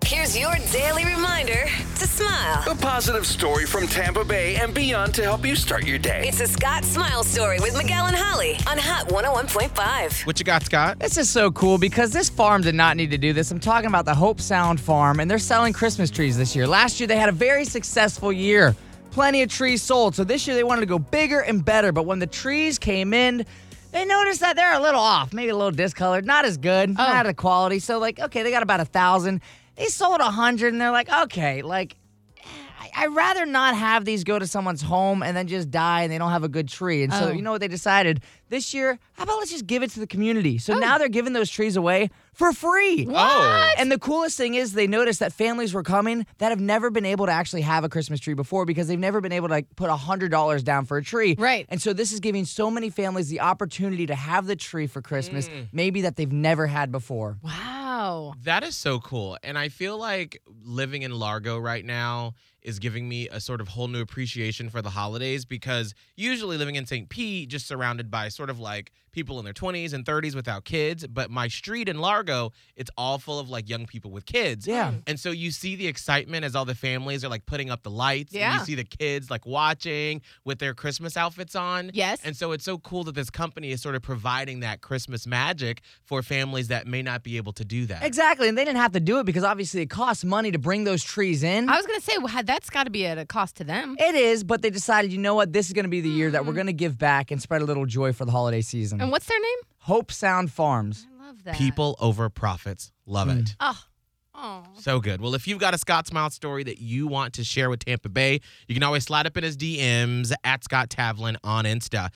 Here's your daily reminder to smile. A positive story from Tampa Bay and beyond to help you start your day. It's a Scott Smile Story with Miguel and Holly on Hot 101.5. What you got, Scott? This is so cool because this farm did not need to do this. I'm talking about the Hope Sound Farm, and they're selling Christmas trees this year. Last year, they had a very successful year. Plenty of trees sold. So this year, they wanted to go bigger and better. But when the trees came in, they noticed that they're a little off, maybe a little discolored, not as good, not the quality. So, okay, they got about 1,000. They sold 100, and they're like, okay, I'd rather not have these go to someone's home and then just die and they don't have a good tree. And so, you know what they decided? This year, how about let's just give it to the community? So now they're giving those trees away for free. What? And the coolest thing is they noticed that families were coming that have never been able to actually have a Christmas tree before because they've never been able to put $100 down for a tree. Right. And so this is giving so many families the opportunity to have the tree for Christmas, maybe that they've never had before. Wow. That is so cool. And I feel like living in Largo right now is giving me a sort of whole new appreciation for the holidays because usually living in St. Pete, just surrounded by sort of like people in their 20s and 30s without kids. But my street in Largo, it's all full of like young people with kids. Yeah. And so you see the excitement as all the families are like putting up the lights. Yeah. And you see the kids like watching with their Christmas outfits on. Yes. And so it's so cool that this company is sort of providing that Christmas magic for families that may not be able to do that. Exactly. And they didn't have to do it because obviously it costs money to bring those trees in. I was going to say, that's got to be at a cost to them. It is, but they decided, you know what, this is going to be the year that we're going to give back and spread a little joy for the holiday season. And what's their name? Hope Sound Farms. I love that. People over profits. Love it. Oh. So good. Well, if you've got a Scott Smile story that you want to share with Tampa Bay, you can always slide up in his DMs at Scott Tavlin on Insta.